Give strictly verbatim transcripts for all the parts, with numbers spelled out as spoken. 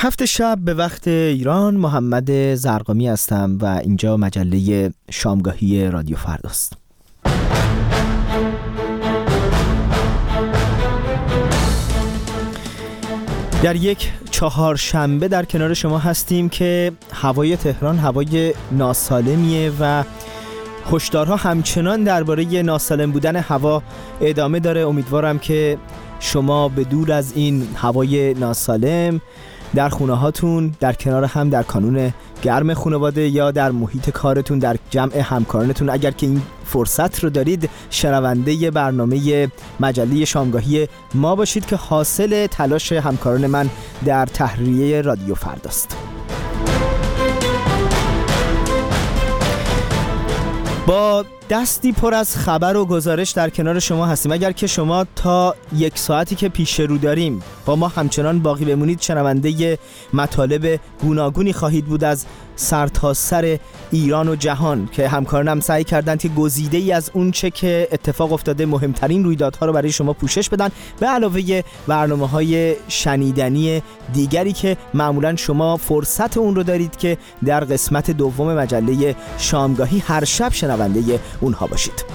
هفت شب به وقت ایران، محمد زرقامی هستم و اینجا مجله شامگاهی رادیو فرداست. در یک چهارشنبه در کنار شما هستیم که هوای تهران هوای ناسالمیه و هشدارها همچنان درباره ناسالم بودن هوا ادامه داره. امیدوارم که شما به دور از این هوای ناسالم در خونه هاتون، در کنار هم در کانون گرم خانواده یا در محیط کارتون، در جمع همکارانتون، اگر که این فرصت رو دارید، شنونده برنامه مجله شامگاهی ما باشید که حاصل تلاش همکاران من در تهریه رادیو فرداست. با دستی پر از خبر و گزارش در کنار شما هستیم. اگر که شما تا یک ساعتی که پیش رو داریم با ما همچنان باقی بمونید، شنونده مطالب گوناگونی خواهید بود از سرتاسر ایران و جهان که همکارانم سعی کردند که گزیده ای از اون چه که اتفاق افتاده، مهمترین رویدادها رو برای شما پوشش بدن، به علاوه برنامه‌های شنیدنی دیگری که معمولاً شما فرصت اون رو دارید که در قسمت دوم مجله شامگاهی هر شب شنونده اونها باشید.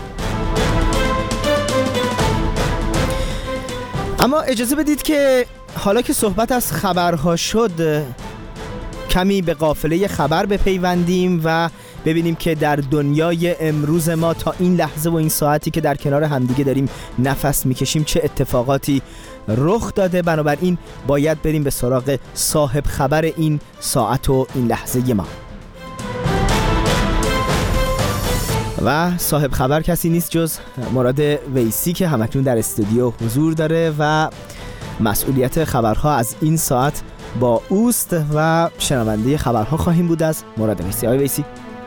اما اجازه بدید که حالا که صحبت از خبرها شد، کمی به قافله خبر بپیوندیم و ببینیم که در دنیای امروز ما تا این لحظه و این ساعتی که در کنار همدیگه داریم نفس میکشیم چه اتفاقاتی رخ داده. بنابراین باید بریم به سراغ صاحب خبر این ساعت و این لحظه ما. و صاحب خبر کسی نیست جز مراد ویسی که همکنون در استودیو حضور داره و مسئولیت خبرها از این ساعت با اوست و شنونده خبرها خواهیم بود از مراد ویسی. آقای ویسی.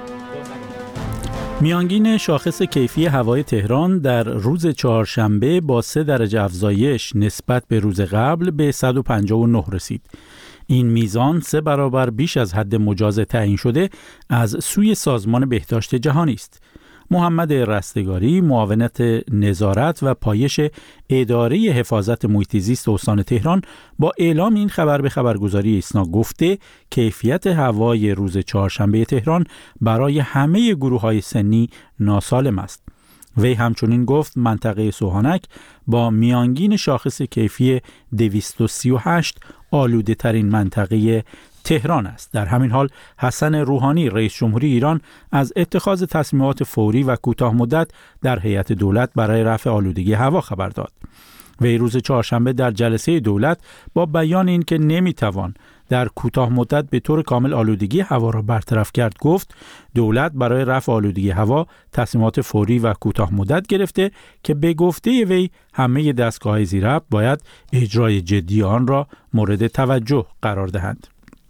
میانگین شاخص کیفی هوای تهران در روز چهارشنبه با سه درجه افزایش نسبت به روز قبل به صد و پنجاه و نه رسید. این میزان سه برابر بیش از حد مجاز تعیین شده از سوی سازمان بهداشت جهانی است. محمد رستگاری، معاونت نظارت و پایش اداره حفاظت محیط زیست استان تهران، با اعلام این خبر به خبرگزاری ایسنا گفته کیفیت هوای روز چهارشنبه تهران برای همه گروه‌های سنی ناسالم است. وی همچنین گفت منطقه سوهانک با میانگین شاخص کیفی دویست و سی و هشت آلوده ترین منطقه تهران است. در همین حال حسن روحانی رئیس جمهوری ایران از اتخاذ تصمیمات فوری و کوتاه مدت در هیئت دولت برای رفع آلودگی هوا خبر داد. وی روز چهارشنبه در جلسه دولت با بیان اینکه نمیتوان در کوتاه مدت به طور کامل آلودگی هوا را برطرف کرد گفت دولت برای رفع آلودگی هوا تصمیمات فوری و کوتاه مدت گرفته که به گفته وی همه دستگاه‌های زیربط باید اجرای جدی آن را مورد توجه قرار دهند.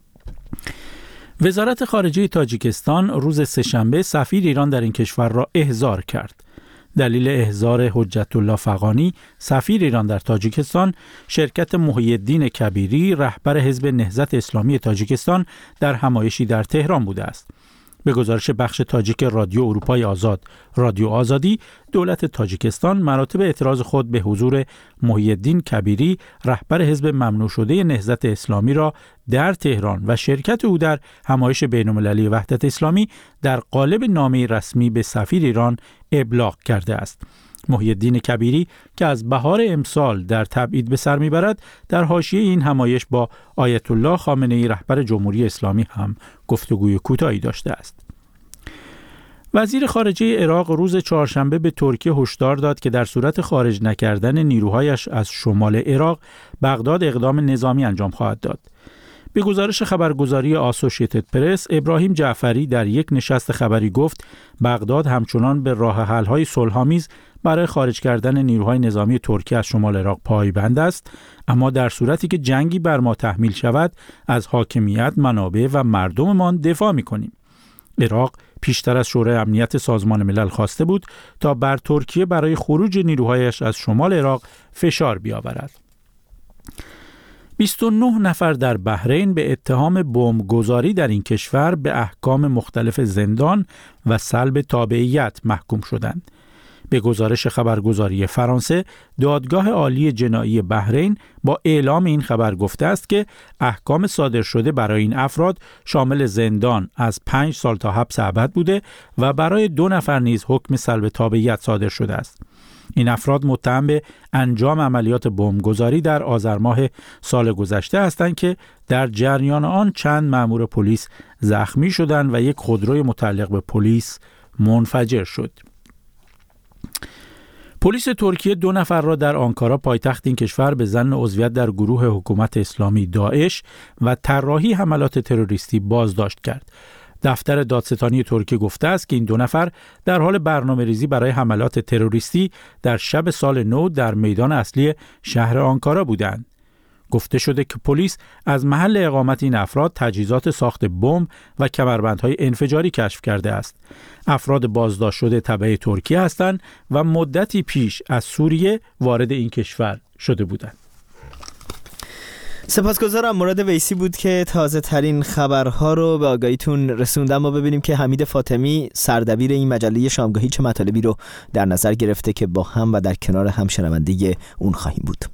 وزارت خارجه تاجیکستان روز سه‌شنبه سفیر ایران در این کشور را احضار کرد. دلیل احضار حجت الله فغانی سفیر ایران در تاجیکستان شرکت محی الدین کبیری رهبر حزب نهضت اسلامی تاجیکستان در همایشی در تهران بوده است. به گزارش بخش تاجیک رادیو اروپای آزاد رادیو آزادی، دولت تاجیکستان مراتب اعتراض خود به حضور محی الدین کبیری رهبر حزب ممنوع شده نهضت اسلامی را در تهران و شرکت او در همایش بین‌المللی وحدت اسلامی در قالب نامه رسمی به سفیر ایران ابلاغ کرده است. محی الدین کبیری که از بهار امسال در تبعید به سر میبرد، در حاشیه این همایش با آیت الله خامنه‌ای رهبر جمهوری اسلامی هم گفتگوی کوتاهی داشته است. وزیر خارجه عراق روز چهارشنبه به ترکیه هشدار داد که در صورت خارج نکردن نیروهایش از شمال عراق، بغداد اقدام نظامی انجام خواهد داد. به گزارش خبرگزاری آسوشیتد پرس، ابراهیم جعفری در یک نشست خبری گفت بغداد همچنان به راه حل‌های صلح‌آمیز برای خارج کردن نیروهای نظامی ترکیه از شمال عراق پایبند است، اما در صورتی که جنگی بر ما تحمیل شود از حاکمیت، منابع و مردممان دفاع می‌کنیم. عراق پیشتر از شورای امنیت سازمان ملل خواسته بود تا بر ترکیه برای خروج نیروهایش از شمال عراق فشار بیاورد. بیست و نه نفر در بحرین به اتهام بمبگذاری در این کشور به احکام مختلف زندان و سلب تابعیت محکوم شدند. به گزارش خبرگزاری فرانسه، دادگاه عالی جنایی بحرین با اعلام این خبر گفته است که احکام صادر شده برای این افراد شامل زندان از پنج سال تا حبس ابد بوده و برای دو نفر نیز حکم سلب تابعیت صادر شده است. این افراد متهم به انجام عملیات بمبگذاری در آذر ماه سال گذشته هستند که در جریان آن چند مأمور پلیس زخمی شدند و یک خودروی متعلق به پلیس منفجر شد. پلیس ترکیه دو نفر را در آنکارا پایتخت این کشور به ظن عضویت در گروه حکومت اسلامی داعش و طراحی حملات تروریستی بازداشت کرد. دفتر دادستانی ترکیه گفته است که این دو نفر در حال برنامه‌ریزی برای حملات تروریستی در شب سال نو در میدان اصلی شهر آنکارا بودند. گفته شده که پلیس از محل اقامت این افراد تجهیزات ساخت بمب و کمربندهای انفجاری کشف کرده است. افراد بازداشت شده تبع ترکیه هستند و مدتی پیش از سوریه وارد این کشور شده بودند. سپاسگزارم. مراد ویسی بود که تازه ترین خبرها رو به آگاهیتون رسوندم. ما ببینیم که حمید فاطمی سردبیر این مجله شامگاهی چه مطالبی رو در نظر گرفته که با هم و در کنار هم شنونده اون خواهیم بود.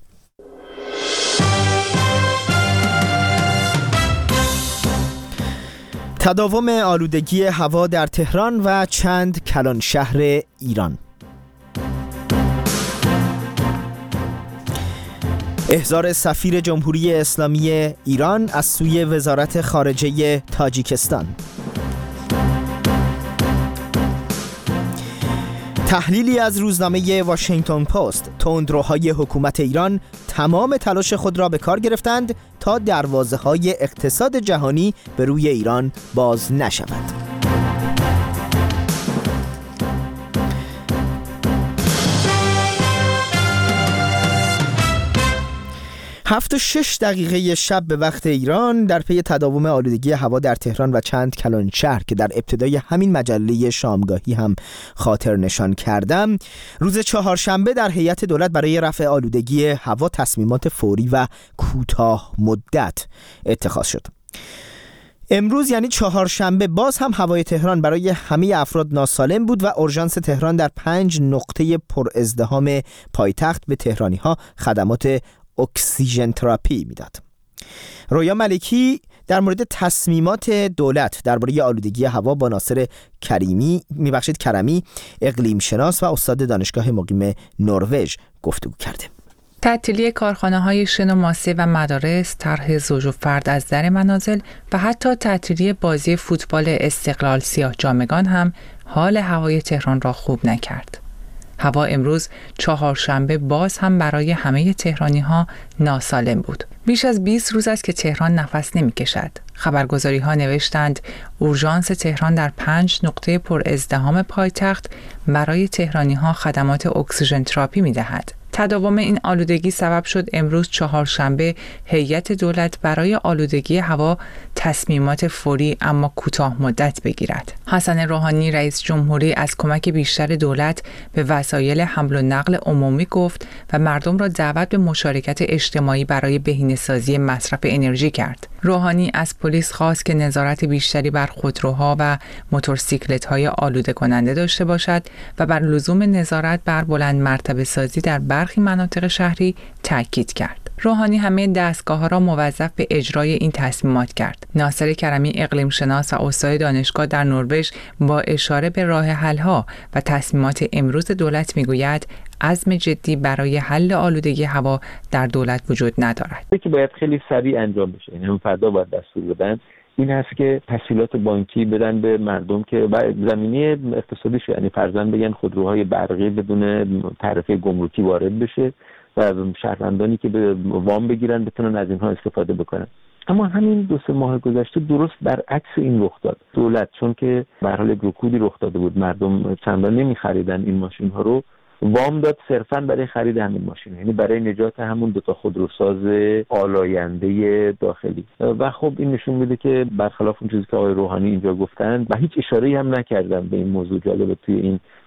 تداوم آلودگی هوا در تهران و چند کلان شهر ایران. احضار سفیر جمهوری اسلامی ایران از سوی وزارت خارجه تاجیکستان. تحلیلی از روزنامه واشنگتن پست: تندروهای حکومت ایران تمام تلاش خود را به کار گرفتند تا دروازه‌های اقتصاد جهانی به روی ایران باز نشود. هفت و شش دقیقه شب به وقت ایران در پی تداوم آلودگی هوا در تهران و چند کلان شهر که در ابتدای همین مجله شامگاهی هم خاطر نشان کردم، روز چهارشنبه در هیئت دولت برای رفع آلودگی هوا تصمیمات فوری و کوتاه مدت اتخاذ شد. امروز یعنی چهارشنبه باز هم هوای تهران برای همه افراد ناسالم بود و اورژانس تهران در پنج نقطه پر ازدحام پایتخت به تهرانی ها خدمات اکسیژن تراپی میداد. رویا ملکی در مورد تصمیمات دولت درباره آلودگی هوا با ناصر کریمی میبخشید کرمی اقلیم شناس و استاد دانشگاه مقیم نروژ گفتگو کرده. تعطیلی کارخانه‌های شن و ماسه و مدارس، طرح زوج و فرد از در منازل و حتی تعطیلی بازی فوتبال استقلال سیاه جامگان هم حال هوای تهران را خوب نکرد. هوا امروز چهارشنبه باز هم برای همه تهرانی‌ها ناسالم بود. بیش از بیست روز است که تهران نفس نمی‌کشد. خبرگزاری‌ها نوشتند اورژانس تهران در پنج نقطه پر ازدحام پایتخت برای تهرانی‌ها خدمات اکسیژن تراپی می‌دهد. تداوم این آلودگی سبب شد امروز چهارشنبه هیئت دولت برای آلودگی هوا تصمیمات فوری اما کوتاه مدت بگیرد. حسن روحانی رئیس جمهوری از کمک بیشتر دولت به وسایل حمل و نقل عمومی گفت و مردم را دعوت به مشارکت اجتماعی برای بهینه‌سازی مصرف انرژی کرد. روحانی از پلیس خواست که نظارت بیشتری بر خودروها و موتورسیکلت‌های آلوده کننده داشته باشد و بر لزوم نظارت بر بلند مرتبه سازی در برخی مناطق شهری تاکید کرد. روحانی همه دستگاه‌ها را موظف به اجرای این تصمیمات کرد. ناصر کرمی اقلیم شناس و استاد دانشگاه در نروژ با اشاره به راه حل‌ها و تصمیمات امروز دولت میگوید عزم جدی برای حل آلودگی هوا در دولت وجود ندارد. که باید خیلی سریع انجام بشه. یعنی فردا باید دستور بدن. این هست که تسهیلات بانکی بدن به مردم که زمینه اقتصادی شه، یعنی فرضاً بگن خودروهای برقی بدون تعرفه گمرکی وارد بشه و شهروندانی که به وام بگیرن بتونن از اینها استفاده بکنن. اما همین دو سه ماه گذشته درست برعکس این رخ داد. دولت چون که به هر حال رکودی رخ داده بود، مردم چندان نمی‌خریدن این ماشین ها رو، وام داد صرفاً برای خرید همین ماشین، یعنی برای نجات همون دو تا خودروساز آلاینده داخلی. و خب این نشون میده که برخلاف اون چیزی که آقای روحانی اینجا گفتن و هیچ اشاره‌ای هم نکردن به این موضوع، جالب توی این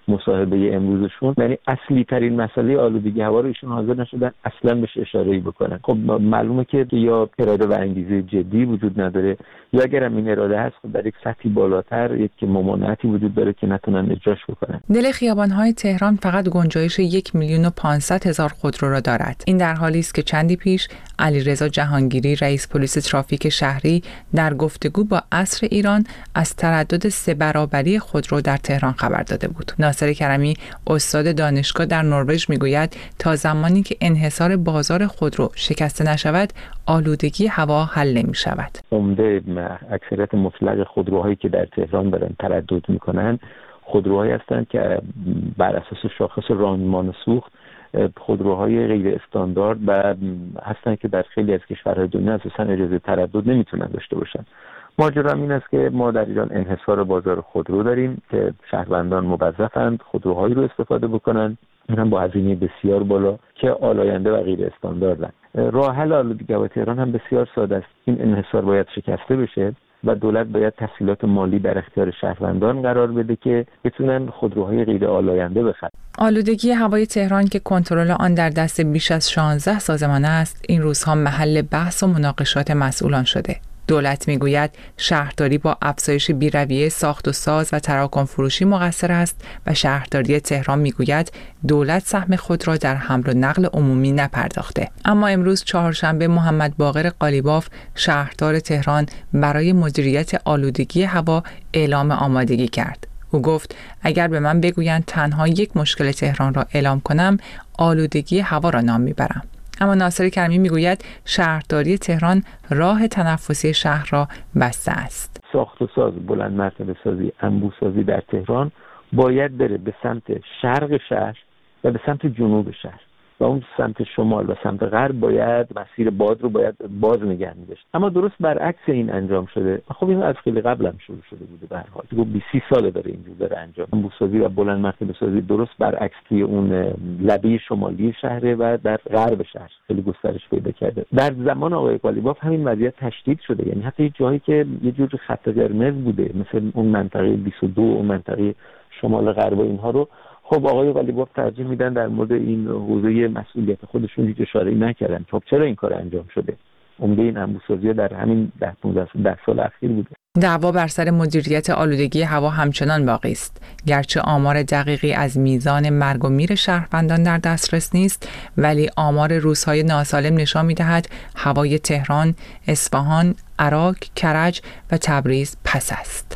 مصاحبه امروزشون، یعنی اصلی ترین مسئله آلودگی هوا رو ایشون حاضر نشدن اصلا بهش اشاره‌ای بکنن. خب معلومه که یا اراده و انگیزه جدی وجود نداره، یا اگر هم این اراده هست خب در یک سطحی بالاتر یک ممانعتی وجود داره که نتونن اجراش بکنن. دل خیابان‌های تهران فقط گنجایش یک میلیون و پانصد هزار خودرو را دارد. این در حالی است که چندی پیش علیرضا جهانگیری رئیس پلیس ترافیک شهری در گفتگو با عصر ایران از تردد سه برابری خودرو در تهران خبر داده بود. ناصر کرمی استاد دانشگاه در نروژ میگوید تا زمانی که انحصار بازار خودرو شکسته نشود آلودگی هوا حل نمی شود. عمده اکثریت مطلق خودروهایی که در تهران دارن تردد میکنن خودروهایی هستند که بر اساس شاخص راندمان سوخت خودروهای غیر استاندارد و هستند که در خیلی از کشورهای دنیا اساساً اجازه تردد نمیتونن داشته باشن. ماجرا این است که ما در ایران انحصار بازار خودرو داریم که شهروندان موظفند خودروهایی رو استفاده بکنن، اونم با هزینه بسیار بالا که آلاینده و غیر استانداردن. راه حل آلودگی هوای تهران هم بسیار ساده است. این انحصار باید شکسته بشه و دولت باید تسهیلات مالی در اختیار شهروندان قرار بده که بتونن خودروهای غیر آلاینده بخرن. آلودگی هوای تهران که کنترل آن در دست بیش از شانزده سازمان است، این روزها محل بحث و مناقشات مسئولان شده. دولت میگوید شهرداری با افزایش بی‌رویه ساخت و ساز و تراکم فروشی مقصر است و شهرداری تهران میگوید دولت سهم خود را در حمل و نقل عمومی نپرداخته. اما امروز چهارشنبه محمد باقر قالیباف شهردار تهران برای مدیریت آلودگی هوا اعلام آمادگی کرد. او گفت اگر به من بگویند تنها یک مشکل تهران را اعلام کنم آلودگی هوا را نام میبرم. اما ناصر کرمی میگوید شهرداری تهران راه تنفسی شهر را بسته است. ساخت و ساز بلند مرتبه سازی انبوسازی در تهران باید بره به سمت شرق شهر و به سمت جنوب شهر و اون سمت شمال و سمت غرب باید مسیر باد رو باید باز نگه می‌داشت. اما درست برعکس این انجام شده. خب این از خیلی قبل هم شروع شده بوده به هر حال. دیگه بیست ساله داره اینجور داره انجام. انبوسازی و بلند مرتبه سازی درست برعکس توی اون لبه شمالی شهر و در غرب شهر خیلی گسترش پیدا کرده. در زمان آقای قالیباف همین وضعیت تشدید شده. یعنی حتی جایی که یه جور خط قرمز بوده مثل اون منطقه بیست و دو اون منطقه شمال غرب و اینها رو خب آقای قالیباف ترجیح میدن در مورد این حوزه مسئولیت خودشون هیچ اشاره‌ای نکردن. خب چرا این کار انجام شده؟ عمده این انبوسازی در همین ده پانزده سال اخیر بوده. دعوا بر سر مدیریت آلودگی هوا همچنان باقی است. گرچه آمار دقیقی از میزان مرگ و میر شهروندان در دسترس نیست، ولی آمار روزهای ناسالم نشان می‌دهد هوای تهران، اصفهان، عراق، کرج و تبریز پس است.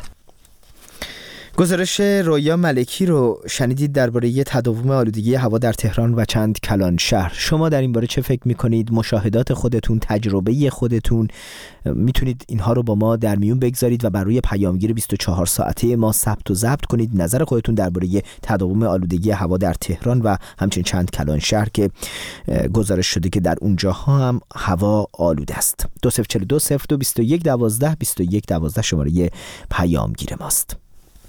گزارش رویا ملکی رو شنیدید درباره تداوم آلودگی هوا در تهران و چند کلان شهر. شما در این باره چه فکر می‌کنید؟ مشاهدات خودتون، تجربه خودتون، میتونید اینها رو با ما در میون بگذارید و بر روی پیامگیر بیست و چهار ساعته ما ثبت و ضبط کنید نظر خودتون درباره تداوم آلودگی هوا در تهران و همچنین چند کلان شهر که گزارش شده که در اونجاها هم هوا آلوده است. دو صفر چهار دو صفر دو بیست و یک دوازده بیست و یک دوازده شماره پیامگیر ماست.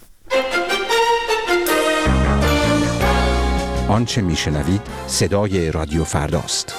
آنچه میشنوید صدای رادیو فرداست.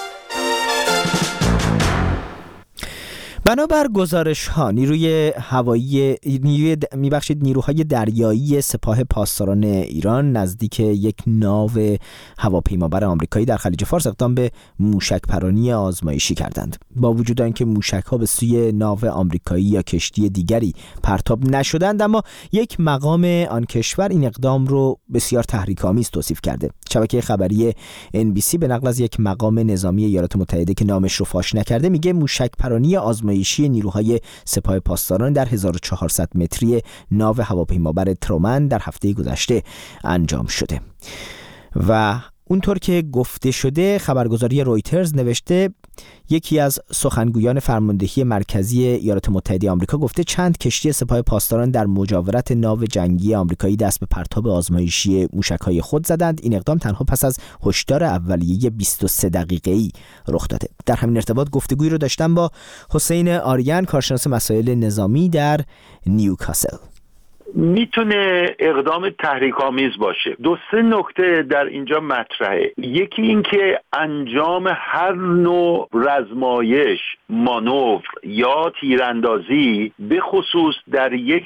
بنابر گزارش ها نیروی هوایی نیروی میبخشید نیروهای دریایی سپاه پاسداران ایران نزدیک یک ناو هواپیمابر آمریکایی در خلیج فارس اقدام به موشک پرانی آزمایشی کردند. با وجود آنکه موشک ها به سوی ناو آمریکایی یا کشتی دیگری پرتاب نشدند، اما یک مقام آن کشور این اقدام رو بسیار تحریک‌آمیز توصیف کرده. شبکه خبری ان بی سی به نقل از یک مقام نظامی ایالات متحده که نامش رو فاش نکرده میگه موشک پرانی آزمایشی نیروهای سپاه پاسداران در هزار و چهارصد متری ناو هواپیمابر ترومن در هفته گذشته انجام شده. و اونطور که گفته شده خبرگزاری رویترز نوشته یکی از سخنگویان فرماندهی مرکزی ایالات متحده آمریکا گفته چند کشتی سپاه پاسداران در مجاورت ناو جنگی آمریکایی دست به پرتاب آزمایشی موشک‌های خود زدند. این اقدام تنها پس از هشدار اولیه بیست و سه دقیقه‌ای رخ داده. در همین ارتباط گفتگویی رو داشتم با حسین آریان، کارشناس مسائل نظامی در نیوکاسل. میتونه اقدام تحریک‌آمیز باشه. دو سه نکته در اینجا مطرحه. یکی این که انجام هر نوع رزمایش، مانور یا تیراندازی به خصوص در یک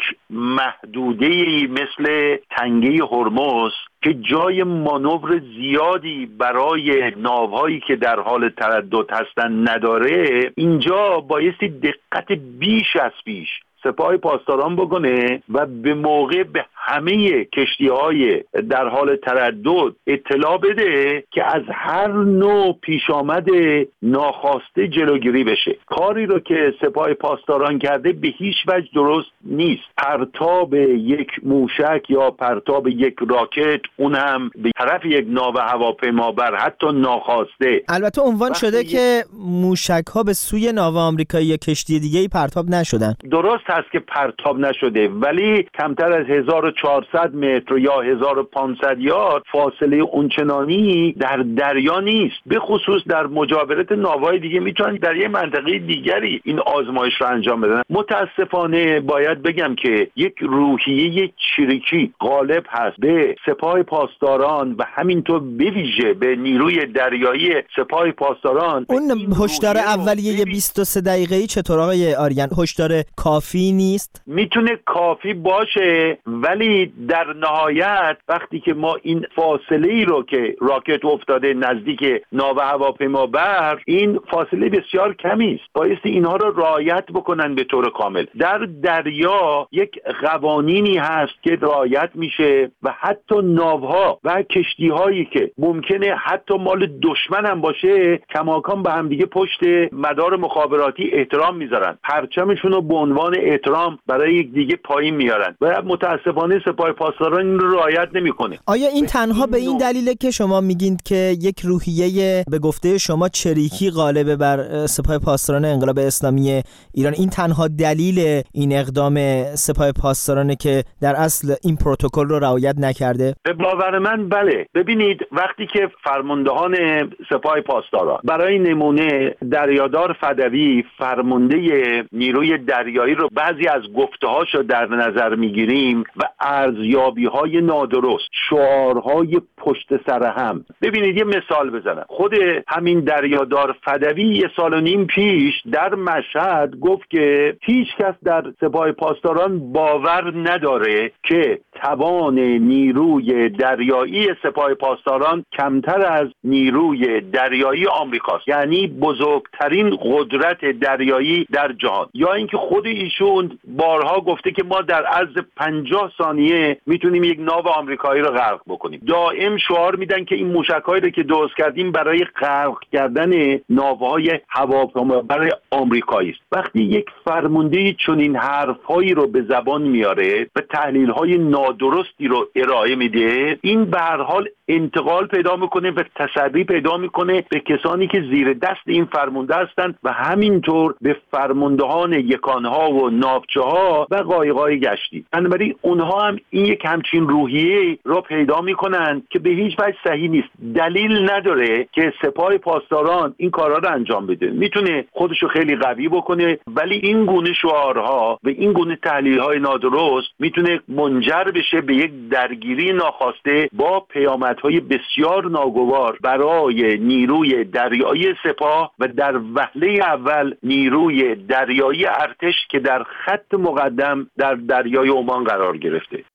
محدوده‌ای مثل تنگه هرمز که جای مانور زیادی برای ناوهایی که در حال تردد هستن نداره، اینجا بایستی دقت بیش از پیش سپاه پاسداران بکنه و به موقع به همه کشتی‌های در حال تردد اطلاع بده که از هر نوع پیش آمد ناخواسته جلوگیری بشه. کاری رو که سپاه پاسداران کرده به هیچ وجه درست نیست. پرتاب یک موشک یا پرتاب یک راکت، اون هم به طرف یک ناو هواپیمابر، حتی ناخواسته. البته عنوان شده که موشک‌ها به سوی ناو آمریکایی یا کشتی دیگه‌ای پرتاب نشدن. درست هست که پرتاب نشده، ولی کمتر از هزار و چهارصد متر یا هزار و پانصد یارد فاصله اونچنانی در دریا نیست. به خصوص در مجاورت ناوهای دیگه میتونن در یه منطقه دیگری این آزمایش رو انجام بدن. متاسفانه باید بگم که یک روحیه چریکی غالب هست به سپاه پاسداران و همینطور به ویژه به نیروی دریایی سپاه پاسداران. اون هشدار اولیه بیست و سه دقیقه‌ای چطور آقای آریان؟ هشدار کافی نیست؟ میتونه کافی باشه، ولی در نهایت وقتی که ما این فاصله ای رو که راکت افتاده نزدیک ناو هواپیمابر، این فاصله بسیار کمی است. بایستی اینها رو رعایت بکنن به طور کامل. در دریا یک قوانینی هست که رعایت میشه و حتی ناوها و کشتی‌هایی که ممکنه حتی مال دشمن هم باشه کماکان به هم دیگه پشت مدار مخابراتی احترام میذارن، پرچمشون رو به عنوان احترام برای یک دیگه پایین میارن و متاسفانه سپاه پاسداران این رو رعایت نمیکنه. آیا این تنها به این دلیله که شما میگید که یک روحیه به گفته شما چریکی غالبه بر سپاه پاسداران انقلاب اسلامی ایران، این تنها دلیل این اقدام سپاه پاسدارانه که در اصل این پروتکل رو رعایت نکرده؟ به باور من بله. ببینید وقتی که فرماندهان سپاه پاسداران برای نمونه دریادار فدوی فرمانده نیروی دریایی رو بعضی از گفته‌هاشو در نظر میگیریم و ارزیابی‌های نادرست، شعارهای پشت سر هم. ببینید یه مثال بزنم. خود همین دریادار فدوی یه سال و نیم پیش در مشهد گفت که هیچ کس در سپاه پاسداران باور نداره که توان نیروی دریایی سپاه پاسداران کمتر از نیروی دریایی آمریکاست، یعنی بزرگترین قدرت دریایی در جهان. یا اینکه خود ایشون بارها گفته که ما در عرض پنجاه ثانیه میتونیم یک ناو آمریکایی رو غرق بکنیم. دائم شعار میدن که این موشک‌هایی رو که درست کردیم برای غرق کردن ناوهای هواپیمابر آمریکایی است. وقتی یک فرمانده چنین حرف‌هایی رو به زبان میاره و تحلیل‌های نادرستی رو ارائه میده، این به هر حال انتقال پیدا میکنه و تسری پیدا میکنه به کسانی که زیر دست این فرمانده هستند و همینطور به فرماندهان یکانها و ناوچه‌ها و قایق‌های گشتی. بنابراین اونها هم این یک همچین روحیه رو پیدا میکنن که به هیچ وجه صحیح نیست. دلیل نداره که سپاه پاسداران این کارا رو انجام بده. میتونه خودشو خیلی قوی بکنه، ولی این گونه شعارها و این گونه تحلیل‌های نادرست میتونه منجر بشه به یک درگیری ناخواسته با پیامدهای بسیار ناگوار برای نیروی دریایی سپاه و در وهله اول نیروی دریایی ارتش که در خط مقدم در دریای عمان قرار گرفته.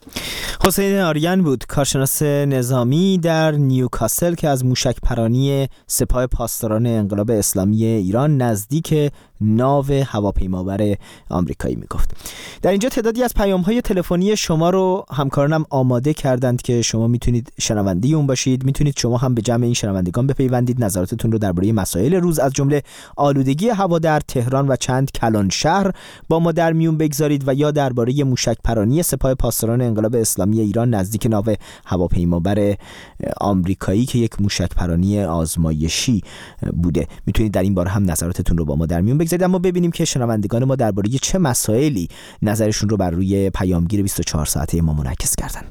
حسین آریان بود، کارشناس نظامی در نیوکاسل که از موشک پرانی سپاه پاسداران انقلاب اسلامی ایران نزدیک ناو هواپیمابر آمریکایی میگفت. در اینجا تعدادی از پیام‌های تلفنی شما رو همکارانم آماده کردند که شما میتونید شنونده اون باشید. میتونید شما هم به جمع این شنوندگان بپیوندید، نظراتتون رو درباره مسائل روز از جمله آلودگی هوا در تهران و چند کلان شهر با ما در میون بگذارید و یا درباره موشک پرانی سپاه پاسداران انقلاب اسلامی ایران نزدیک ناو هواپیمابر آمریکایی که یک موشک پرانی آزمایشی بوده. میتونید در این باره هم نظراتتون رو با ما در میون بگذارید. اما ببینیم که شنوندگان ما درباره چه مسائلی نظرشون رو بر روی پیامگیر بیست و چهار ساعته ما منعکس کردن.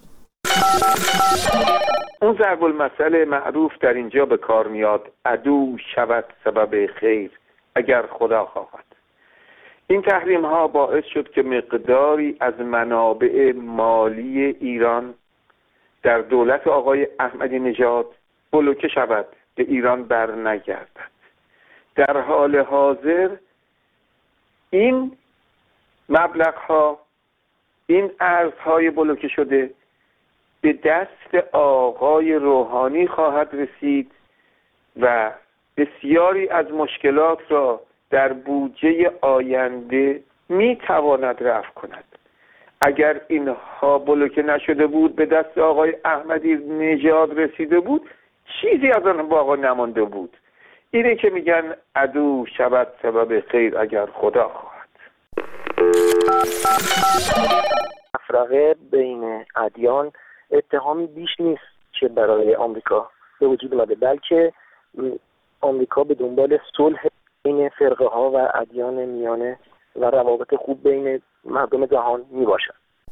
اون ضرب المثل معروف در اینجا به کار میاد: عدو شود سبب خیر اگر خدا خواهد. این تحریم ها باعث شد که مقداری از منابع مالی ایران در دولت آقای احمدی نژاد بلوکه شود، به ایران بر نگردد. در حال حاضر این مبلغ ها، این ارزهای بلوکه شده به دست آقای روحانی خواهد رسید و بسیاری از مشکلات را در بودجه آینده می تواند رفع کند. اگر اینها بلوکه نشده بود، به دست آقای احمدی نژاد رسیده بود، چیزی از آن باقی نمانده بود. اینه که میگن عدو شود سبب خیر اگر خدا خواهد. تفرقه بین ادیان اتهامی بیش نیست که برای آمریکا به وجود اومده، بلکه آمریکا به دنبال صلح بین فرقه ها و ادیان میانه و روابط خوب بین مردم جهان می باشد.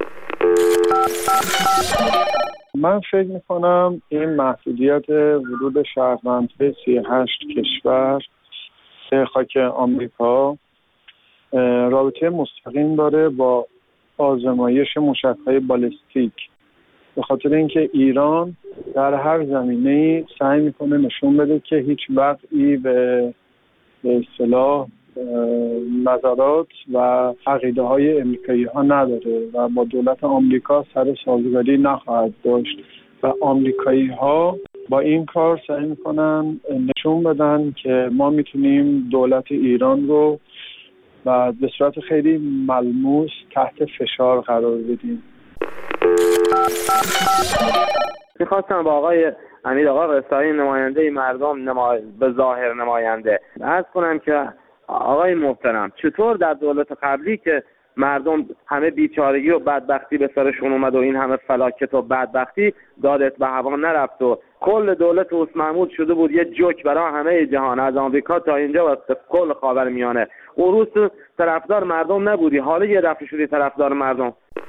من فکر میکنم این محدودیت ورود شهروندهای سی و هشت کشور به خاک آمریکا رابطه مستقیم داره با آزمایش موشک‌های بالستیک، به خاطر اینکه ایران در هر زمینه‌ای سعی میکنه نشون بده که هیچ وقتی به به اصطلاح نظرات و عقیده های امریکایی ها نداره و با دولت آمریکا سر سازگاری نخواهد داشت و آمریکایی ها با این کار سعی میکنن نشون بدن که ما میتونیم دولت ایران رو و به صورت خیلی ملموس تحت فشار قرار بدیم. میخواستم با آقای امیر آقا قصایی نماینده مردم نما... به ظاهر نماینده عرض کنم که آقای محترم، چطور در دولت قبلی که مردم همه بیچارگی و بدبختی به سرشون اومد و این همه فلاکت و بدبختی دادت به هوا نرفت و کل دولت اوس محمود شده بود یه جوک برای همه جهان، از آمریکا تا اینجا و کل خاورمیانه. اون روز طرفدار مردم نبودی، حالا یه دفعه شدی طرفدار مردم.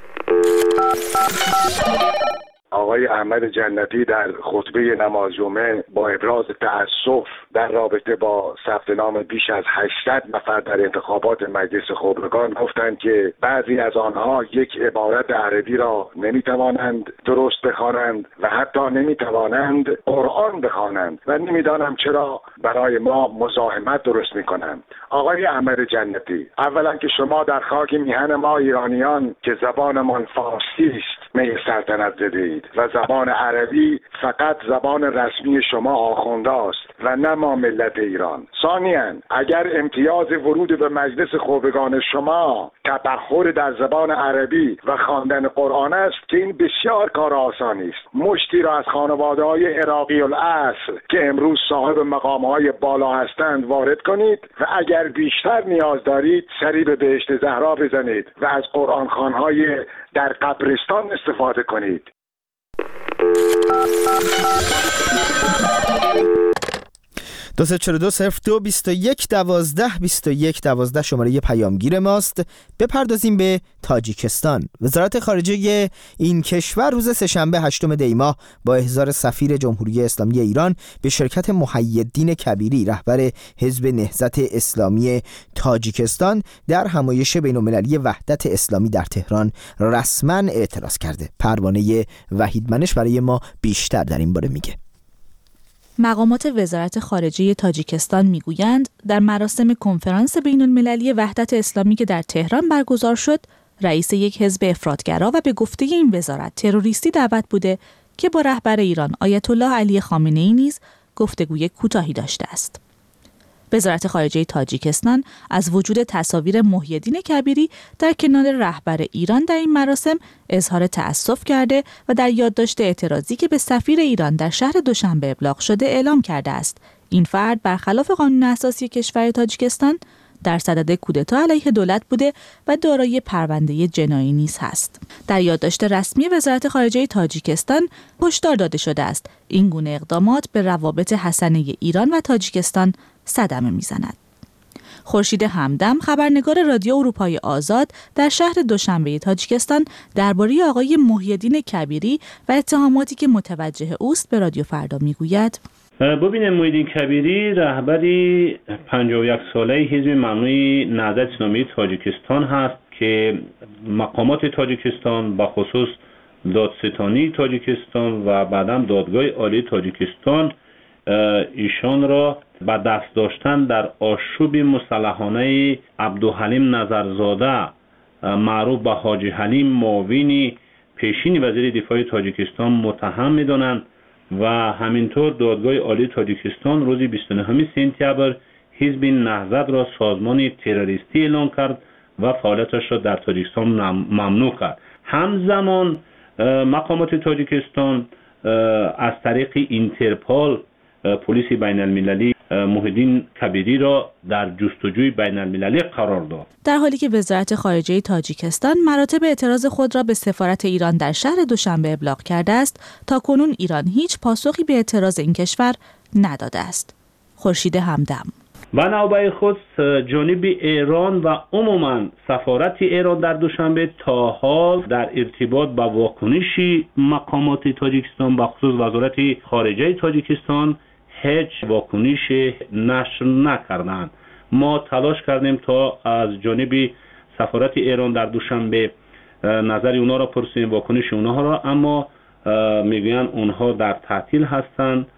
آقای احمد جنتی در خطبه نماز جمعه با ابراز تأسف در رابطه با ثبت نام بیش از هشتصد نفر در انتخابات مجلس خبرگان گفتند که بعضی از آنها یک عبارت عربی را نمیتوانند درست بخوانند و حتی نمیتوانند قرآن بخوانند و نمیدانم چرا برای ما مزاحمت درست میکنند. آقای احمد جنتی، اولا که شما در خاک میهن ما ایرانیان که زبانمان فارسی است می سلطنت زدید و زبان عربی فقط زبان رسمی شما آخونده است و نه ما ملت ایران. ثانیاً اگر امتیاز ورود به مجلس خبرگان شما تبحر در زبان عربی و خواندن قرآن است که این بسیار کار آسانی است، مشتی را از خانواده‌های عراقی الاصل که امروز صاحب مقام‌های بالا هستند وارد کنید و اگر بیشتر نیاز دارید سری به بهشت زهرا بزنید و از قرآن خوان‌های در قبرستان استفاده کنید. دو سه چهار دو صفر دو بیست و یک دوازده بیست و یک دوازده شماره پیامگیر ماست. بپردازیم به تاجیکستان. وزارت خارجه این کشور روز سه‌شنبه هشتم دی ماه با احضار سفیر جمهوری اسلامی ایران به شرکت محی‌الدین کبیری رهبر حزب نهضت اسلامی تاجیکستان در همایش بین‌المللی وحدت اسلامی در تهران رسما اعتراض کرده. پروانه وحیدمنش برای ما بیشتر در این باره میگه. مقامات وزارت خارجه تاجیکستان میگویند در مراسم کنفرانس بین‌المللی وحدت اسلامی که در تهران برگزار شد، رئیس یک حزب افراطگرا و به گفته این وزارت تروریستی دعوت بوده که با رهبر ایران آیت الله علی خامنه‌ای نیز گفتگوی کوتاهی داشته است. وزارت خارجه تاجیکستان از وجود تصاویر محی‌الدین کبیری در کنار رهبر ایران در این مراسم اظهار تأسف کرده و در یادداشت اعتراضی که به سفیر ایران در شهر دوشنبه ابلاغ شده اعلام کرده است این فرد برخلاف قانون اساسی کشور تاجیکستان در صدد کودتا علیه دولت بوده و دارای پرونده جنایی نیز هست. در یادداشت رسمی وزارت خارجه تاجیکستان هشدار داده شده است این گونه اقدامات به روابط حسنه ایران و تاجیکستان صدمه میزند. خورشید همدم، خبرنگار رادیو اروپای آزاد در شهر دوشنبه تاجیکستان درباره آقای محی‌الدین کبیری و اتهاماتی که متوجه اوست به رادیو فردا میگوید: ببینید محیدین کبیری رهبری پنجاه و یک ساله حزب ممنوع نهضت اسلامی تاجیکستان هست که مقامات تاجیکستان به خصوص دادستانی تاجیکستان و بعدم دادگاه عالی تاجیکستان ایشان را به دست داشتن در آشوب مسلحانه عبدالحلیم نظرزاده معروف به حاجی حلیم معاون پیشین وزیر دفاع تاجیکستان متهم می‌دانند و همینطور دادگاه عالی تاجیکستان روز بیست و نه سپتامبر حزب نهضت را سازمان تروریستی اعلام کرد و فعالیتش را در تاجیکستان ممنوع کرد. همزمان مقامات تاجیکستان از طریق اینترپول پلیس بین المللی محیدین کبیری را در جستجوی بین المللی قرار داد. در حالی که وزارت خارجه تاجیکستان مراتب اعتراض خود را به سفارت ایران در شهر دوشنبه ابلاغ کرده است، تا کنون ایران هیچ پاسخی به اعتراض این کشور نداده است. خورشید همدم. و نوبه خود جانب ایران و عموما سفارت ایران در دوشنبه تا حال در ارتباط با واکنش مقامات تاجیکستان به خصوص وزارت خارجه تاجیکستان هیچ واکنش نشر نکردند. ما تلاش کردیم تا از جانب سفارت ایران در دوشنبه نظر اونا را پرسیم، واکنش اونها را، اما میگویند اونها در تعطیل هستند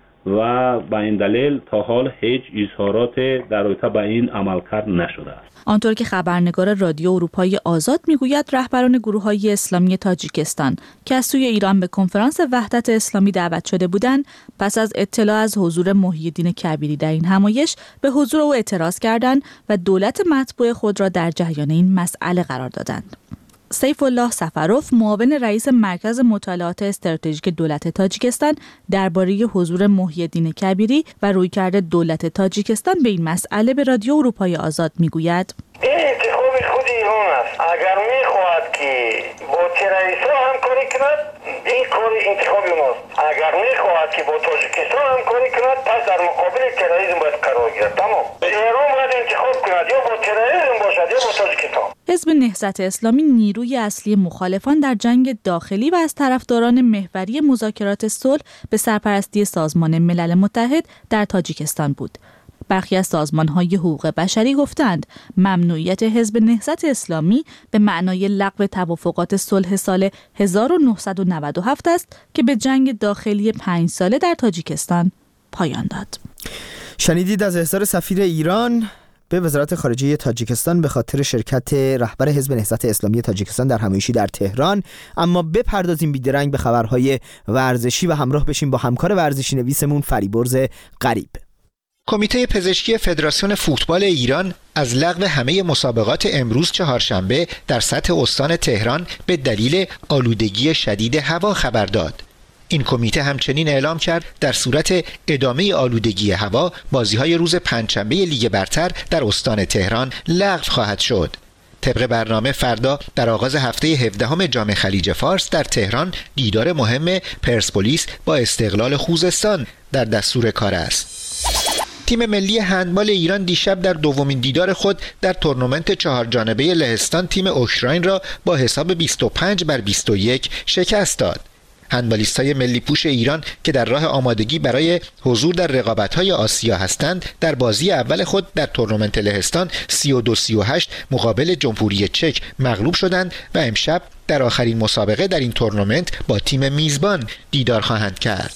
و به این دلیل تا حال هیچ اظهارات در رابطه با این عملکرد نشده است. آنطور که خبرنگار رادیو اروپای آزاد میگوید، رهبران گروه‌های اسلامی تاجیکستان که از سوی ایران به کنفرانس وحدت اسلامی دعوت شده بودند، پس از اطلاع از حضور محی الدین کبیری در این همایش به حضور او اعتراض کردند و دولت مطبوع خود را در جریان این مسئله قرار دادند. سیف الله سفروف، معاون رئیس مرکز مطالعات استراتژیک دولت تاجیکستان، درباره حضور محی الدین کبیری و رویکرد دولت تاجیکستان به این مسئله به رادیو اروپای آزاد میگوید: این انتخاب خود ایران است. اگر میخواهد که با تروریست‌ها همکاری کند، این کار انتخاب اوناست. اگر میخواهد که با تاجیکستان همکاری کند، پس در مقابل تروریسم باید قرار گیرد. تمام. ایران باید انتخاب کند، یا با تروریسم باشد یا با تاجیکستان. حزب نهضت اسلامی نیروی اصلی مخالفان در جنگ داخلی و از طرفداران محوری مذاکرات صلح به سرپرستی سازمان ملل متحد در تاجیکستان بود. برخی از سازمان‌های حقوق بشری گفتند ممنوعیت حزب نهضت اسلامی به معنای لغو توافقات صلح سال هزار و نهصد و نود و هفت است که به جنگ داخلی پنج ساله در تاجیکستان پایان داد. شنیدید از احضار سفیر ایران به وزارت خارجه تاجیکستان به خاطر شرکت رهبر حزب نهضت اسلامی تاجیکستان در همایشی در تهران. اما بپردازیم بیدرنگ به خبرهای ورزشی و همراه بشیم با همکار ورزشی نویسمون فریبرز غریب. کمیته پزشکی فدراسیون فوتبال ایران از لغو همه مسابقات امروز چهارشنبه در سطح استان تهران به دلیل آلودگی شدید هوا خبر داد. این کمیته همچنین اعلام کرد در صورت ادامه آلودگی هوا بازی‌های روز پنجشنبه لیگ برتر در استان تهران لغو خواهد شد. طبق برنامه فردا در آغاز هفته هفدهم جام خلیج فارس در تهران دیدار مهم پرسپولیس با استقلال خوزستان در دستور کار است. تیم ملی هندبال ایران دیشب در دومین دیدار خود در تورنمنت چهار جانبه لهستان تیم اوکراین را با حساب بیست و پنج بر بیست و یک شکست داد. هندبالیست‌های ملی پوش ایران که در راه آمادگی برای حضور در رقابت‌های آسیا هستند، در بازی اول خود در تورنمنت لهستان سی و دو سی و هشت مقابل جمهوری چک مغلوب شدند و امشب در آخرین مسابقه در این تورنمنت با تیم میزبان دیدار خواهند کرد.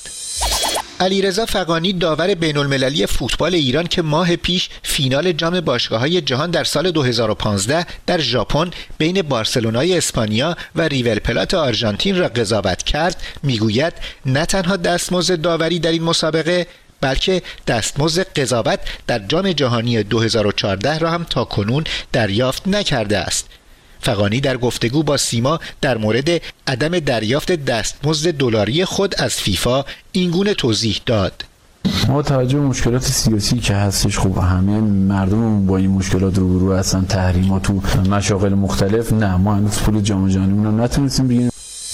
علیرضا فغانی، داور بین‌المللی فوتبال ایران که ماه پیش فینال جام باشگاه‌های جهان در سال دو هزار و پانزده در ژاپن بین بارسلونای اسپانیا و ریور پلات آرژانتین را قضاوت کرد، میگوید نه تنها دستمزد داوری در این مسابقه بلکه دستمزد قضاوت در جام جهانی دو هزار و چهارده را هم تاکنون دریافت نکرده است. فغانی در گفتگو با سیما در مورد عدم دریافت دستمزد دلاری خود از فیفا اینگونه توضیح داد: ما توجه به مشکلات سیاسی که هستش، خب همه مردم با این مشکلات روبرو هستن، تحریمات و مشاغل مختلف، نه ما هنوز پول جام جهانی رو نتونستیم بگیریم.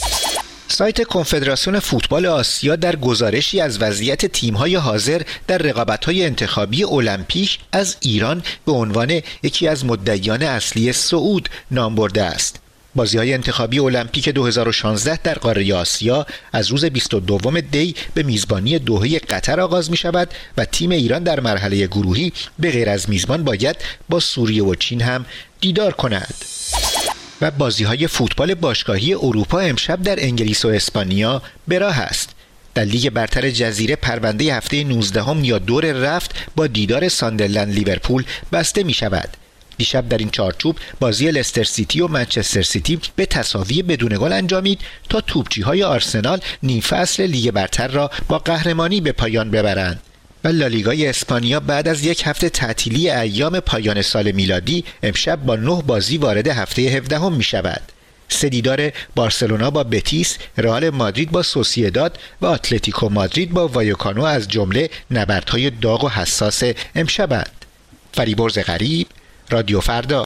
سایت کنفدراسیون فوتبال آسیا در گزارشی از وضعیت تیم‌های حاضر در رقابت‌های انتخابی المپیک از ایران به عنوان یکی از مدعیان اصلی صعود نام برده است. بازی‌های انتخابی المپیک دو هزار و شانزده در قاره آسیا از روز بیست و دوم دی به میزبانی دوحه قطر آغاز می‌شود و تیم ایران در مرحله گروهی به غیر از میزبان باید با سوریه و چین هم دیدار کند. و بازی‌های فوتبال باشگاهی اروپا امشب در انگلیس و اسپانیا به راه است. در لیگ برتر جزیره پرونده هفته نوزدهم یا دور رفت با دیدار ساندرلند لیورپول بسته می شود. دیشب در این چارچوب بازی لستر سیتی و منچستر سیتی به تساوی بدون گل انجامید تا توپچی‌های آرسنال نیم فصل لیگ برتر را با قهرمانی به پایان ببرند. و لالیگای اسپانیا بعد از یک هفته تعطیلی ایام پایان سال میلادی امشب با نه بازی وارد هفته هفدهم می شود. سه دیدار بارسلونا با بتیس، رئال مادرید با سوسییداد و اتلتیکو مادرید با وایوکانو از جمله نبردهای داغ و حساس امشبند. فریبرز غریب، رادیو فردا.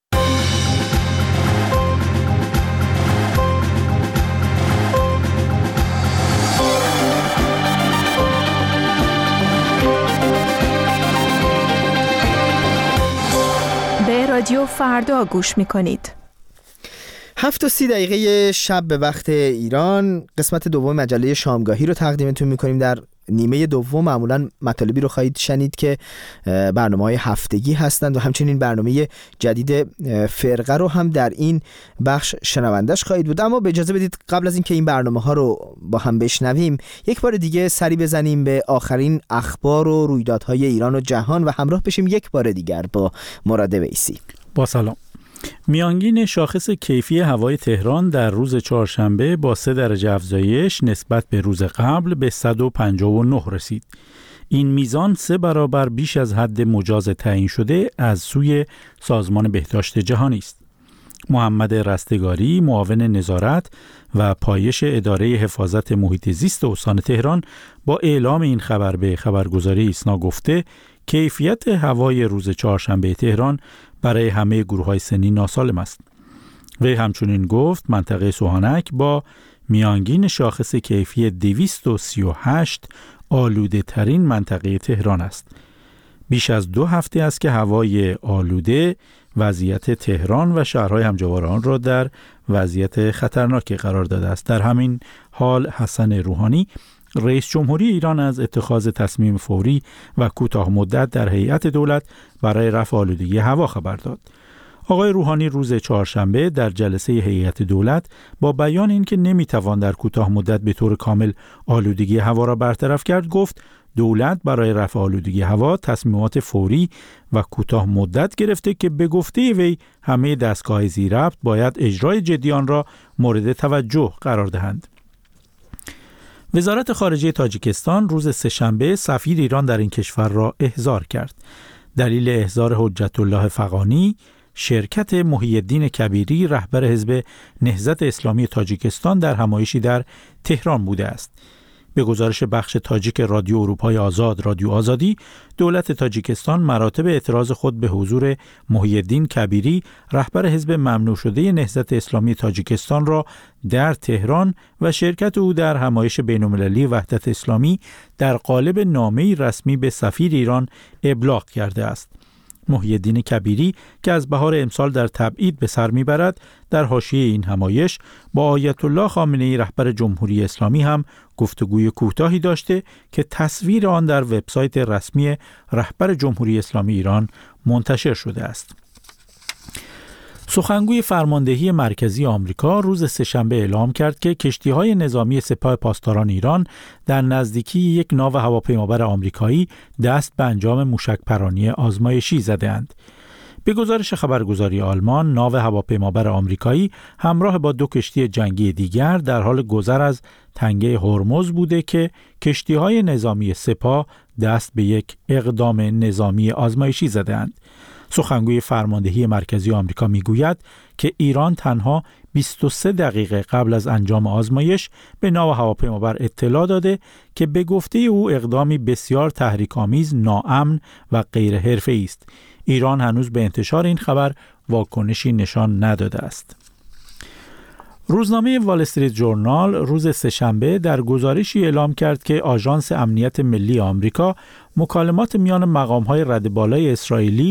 به رادیو فردا گوش می‌کنید. هفت و سی دقیقه شب به وقت ایران قسمت دوم مجله شامگاهی رو تقدیمتون میکنیم. در نیمه دوم معمولا مطالبی رو خواهید شنید که برنامه‌های هفتگی هستند و همچنین برنامه جدید فرقه رو هم در این بخش شنوندش خواهید بود. اما به اجازه بدید قبل از اینکه این برنامه‌ها رو با هم بشنویم یک بار دیگه سری بزنیم به آخرین اخبار و رویدادهای ایران و جهان و همراه بشیم یک بار دیگر با مراد ویسی. با سلام. میانگین شاخص کیفی هوای تهران در روز چهارشنبه با سه درجه افزایش نسبت به روز قبل به صد و پنجاه و نه رسید. این میزان سه برابر بیش از حد مجاز تعیین شده از سوی سازمان بهداشت جهانی است. محمد رستگاری، معاون نظارت و پایش اداره حفاظت محیط زیست استان تهران با اعلام این خبر به خبرگزاری ایسنا گفته کیفیت هوای روز چهارشنبه تهران برای همه گروه‌های سنی ناسالم است. وی همچنین گفت منطقه سوهانک با میانگین شاخص کیفی دویست و سی و هشت آلوده ترین منطقه تهران است. بیش از دو هفته است که هوای آلوده وضعیت تهران و شهرهای همجوار آن را در وضعیت خطرناکی قرار داده است. در همین حال حسن روحانی رئیس جمهوری ایران از اتخاذ تصمیم فوری و کوتاه مدت در هیئت دولت برای رفع آلودگی هوا خبر داد. آقای روحانی روز چهارشنبه در جلسه هیئت دولت با بیان اینکه نمیتوان در کوتاه مدت به طور کامل آلودگی هوا را برطرف کرد گفت دولت برای رفع آلودگی هوا تصمیمات فوری و کوتاه مدت گرفته که به گفته وی همه دستگاه زیرربط باید اجرای جدی آن را مورد توجه قرار دهند. وزارت خارجه تاجیکستان روز سه‌شنبه سفیر ایران در این کشور را احضار کرد. دلیل احضار حجت الله فغانی، شرکت محی الدین کبیری رهبر حزب نهضت اسلامی تاجیکستان در همایشی در تهران بوده است. به گزارش بخش تاجیک رادیو اروپای آزاد رادیو آزادی، دولت تاجیکستان مراتب اعتراض خود به حضور محی الدین کبیری رهبر حزب ممنوع شده نهضت اسلامی تاجیکستان را در تهران و شرکت او در همایش بین‌المللی وحدت اسلامی در قالب نامه‌ای رسمی به سفیر ایران ابلاغ کرده است. محی الدین کبیری که از بهار امسال در تبعید به سر میبرد در حاشیه این همایش با آیت الله خامنه‌ای رهبر جمهوری اسلامی هم گفتگوی کوتاهی داشته که تصویر آن در وبسایت رسمی رهبر جمهوری اسلامی ایران منتشر شده است. سخنگوی فرماندهی مرکزی آمریکا روز سه‌شنبه اعلام کرد که کشتی‌های نظامی سپاه پاسداران ایران در نزدیکی یک ناو هواپیمابر آمریکایی دست به انجام موشک‌پرانی آزمایشی زده‌اند. به گزارش خبرگزاری آلمان، ناو هواپیمابر آمریکایی همراه با دو کشتی جنگی دیگر در حال گذر از تنگه هرمز بوده که کشتی‌های نظامی سپاه دست به یک اقدام نظامی آزمایشی زده‌اند. سخنگوی فرماندهی مرکزی آمریکا میگوید که ایران تنها بیست و سه دقیقه قبل از انجام آزمایش به ناو هواپیمابر اطلاع داده که به گفته او اقدامی بسیار تحریک‌آمیز، ناامن و غیر حرفه‌ای است. ایران هنوز به انتشار این خبر واکنشی نشان نداده است. روزنامه وال استریت ژورنال روز سه‌شنبه در گزارشی اعلام کرد که آژانس امنیت ملی آمریکا مکالمات میان مقام‌های رده بالای اسرائیلی،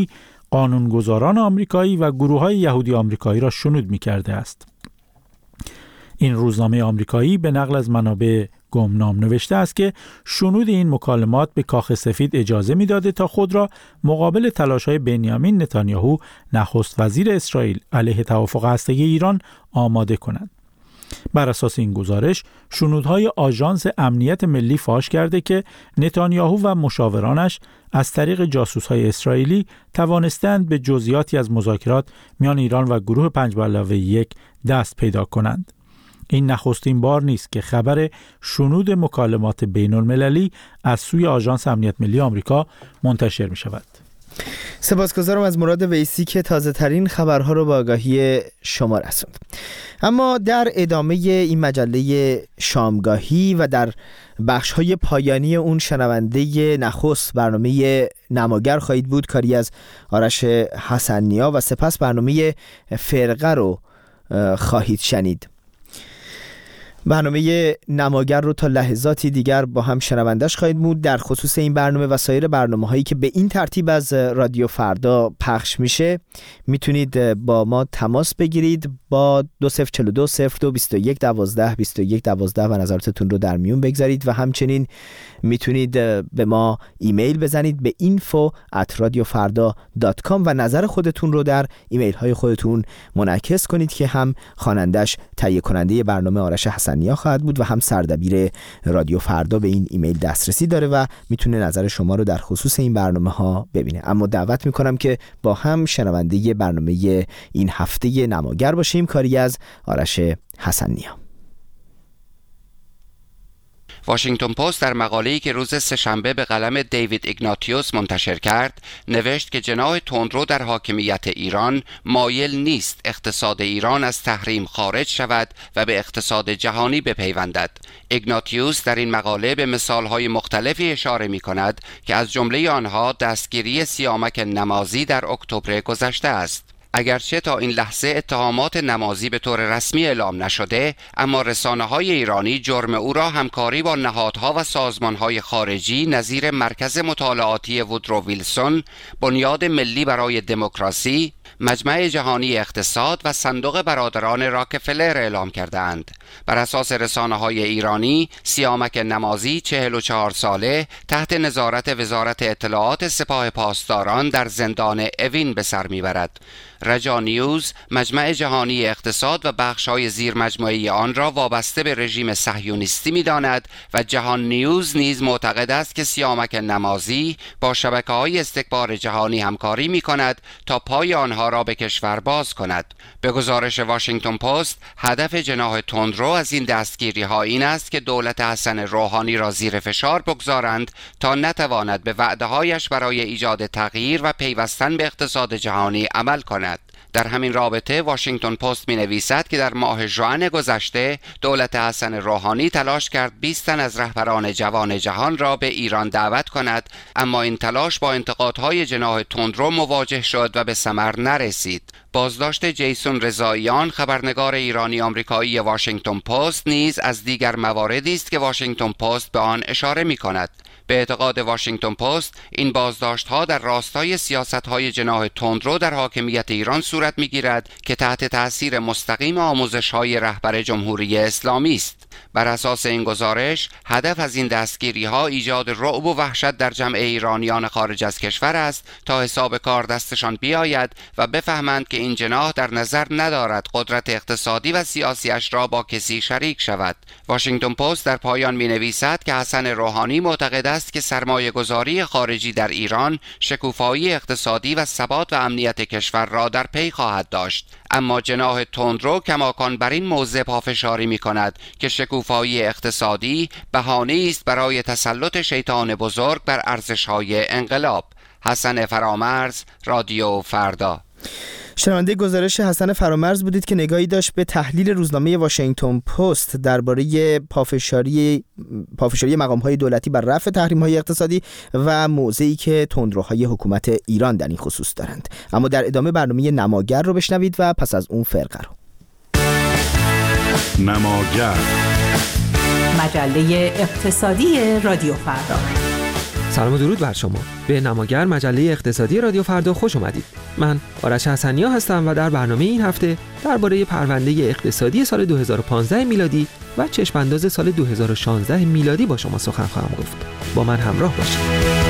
قانونگذاران آمریکایی و گروه‌های یهودی آمریکایی را شنود می‌کرده است. این روزنامه آمریکایی به نقل از منابع گمنام نوشته است که شنود این مکالمات به کاخ سفید اجازه می‌داده تا خود را مقابل تلاش‌های بنیامین نتانیاهو نخست وزیر اسرائیل علیه توافق هسته‌ای ایران آماده کنند. بر اساس این گزارش، شنودهای آژانس امنیت ملی فاش کرده که نتانیاهو و مشاورانش از طریق جاسوس‌های اسرائیلی توانستند به جزئیاتی از مذاکرات میان ایران و گروه پنج به علاوه یک دست پیدا کنند. این نخستین بار نیست که خبر شنود مکالمات بین المللی از سوی آژانس امنیت ملی آمریکا منتشر می شود. سپاسگزارم از مراد ویسی که تازه ترین خبرها رو به آگاهی شما رسوند. اما در ادامه این مجله شامگاهی و در بخش‌های پایانی اون شنونده نخست برنامه نماگر خواهید بود، کاری از آرش حسن‌نیا، و سپس برنامه فرقه رو خواهید شنید. برنامه نماگر رو تا لحظاتی دیگر با هم شنوندش خواهید بود. در خصوص این برنامه و سایر برنامه هایی که به این ترتیب از رادیو فردا پخش میشه میتونید با ما تماس بگیرید با دو صفر چهار دو صفر دو بیست و یک دوازده بیست و یک دوازده و نظراتتون رو در میون بگذارید و همچنین میتونید به ما ایمیل بزنید به اینفو ات رادیو فردا دات کام و نظر خودتون رو در ایمیل های خودتون منعکس کنید که هم خوانندش تهیه کننده برنامه آرش حسن‌نیا خواهد بود و هم سردبیر رادیو فردا به این ایمیل دسترسی داره و میتونه نظر شما رو در خصوص این برنامه ها ببینه. اما دعوت میکنم که با هم شنونده برنامه این هفته نماگر باشیم، کاری از آرش حسن‌نیا. واشنگتن پست در مقاله‌ای که روز سه‌شنبه به قلم دیوید ایگناتیوس منتشر کرد نوشت که جناح تندرو در حاکمیت ایران مایل نیست اقتصاد ایران از تحریم خارج شود و به اقتصاد جهانی بپیوندد. ایگناتیوس در این مقاله به مثال‌های مختلفی اشاره می‌کند که از جمله آنها دستگیری سیامک نمازی در اکتبر گذشته است. اگرچه تا این لحظه اتهامات نمازی به طور رسمی اعلام نشده، اما رسانه‌های ایرانی جرم او را همکاری با نهادها و سازمان‌های خارجی نظیر مرکز مطالعاتی وودرو ویلسون، بنیاد ملی برای دموکراسی، مجمع جهانی اقتصاد و صندوق برادران راکفلر اعلام کردند. بر اساس رسانه‌های ایرانی، سیامک نمازی چهل و چهار ساله تحت نظارت وزارت اطلاعات سپاه پاسداران در زندان اوین به سر میبرد. رجا نیوز مجمع جهانی اقتصاد و بخش‌های زیر مجموعه آن را وابسته به رژیم صهیونیستی می‌داند و جهان نیوز نیز معتقد است که سیامک نمازی با شبکه‌های استکبار جهانی همکاری می‌کند تا پای آنها را به کشور باز کند. به گزارش واشنگتن پست، هدف جناح تندرو از این دستگیری‌ها این است که دولت حسن روحانی را زیر فشار بگذارند تا نتواند به وعده‌هایش برای ایجاد تغییر و پیوستن به اقتصاد جهانی عمل کند. در همین رابطه واشنگتن پست می نویسد که در ماه ژوئن گذشته دولت حسن روحانی تلاش کرد بیست تن از رهبران جوان جهان را به ایران دعوت کند، اما این تلاش با انتقادهای جناح تندرو مواجه شد و به ثمر نرسید. بازداشت جیسون رضاییان، خبرنگار ایرانی آمریکایی واشنگتن پست، نیز از دیگر مواردی است که واشنگتن پست به آن اشاره می کند. به اعتقاد واشنگتن پست، این بازداشت‌ها در راستای سیاست‌های جناح تندرو در حاکمیت ایران صورت می‌گیرد که تحت تأثیر مستقیم آموزش‌های رهبر جمهوری اسلامی است. بر اساس این گزارش، هدف از این دستگیری‌ها ایجاد رعب و وحشت در جمع ایرانیان خارج از کشور است تا حساب کار دستشان بیاید و بفهمند که این جناح در نظر ندارد قدرت اقتصادی و سیاسیش را با کسی شریک شود. واشنگتن پست در پایان می‌نویسد که حسن روحانی معتقد است که سرمایه گذاری خارجی در ایران شکوفایی اقتصادی و ثبات و امنیت کشور را در پی خواهد داشت، اما جناح تندرو کماکان بر این موضع پافشاری می کند که شکوفایی اقتصادی بهانه‌ای است برای تسلط شیطان بزرگ بر ارزش‌های انقلاب. حسن فرامرز، رادیو فردا. شنونده گزارش حسن فرامرز بودید که نگاهی داشت به تحلیل روزنامه واشنگتن پست درباره پافشاری پافشاری مقام‌های دولتی بر رفع تحریم‌های اقتصادی و موضعی که تندروهای حکومت ایران در این خصوص دارند. اما در ادامه برنامه نماگر رو بشنوید و پس از اون فرقه رو. نماگر، مجله اقتصادی رادیو فردا. سلام و درود بر شما. به نماگر مجله اقتصادی رادیو فردا خوش اومدید. من آرش حسنیا هستم و در برنامه این هفته درباره پرونده اقتصادی سال دو هزار و پانزده میلادی و چشمانداز سال دو هزار و شانزده میلادی با شما سخن خواهم گفت. با من همراه باشید.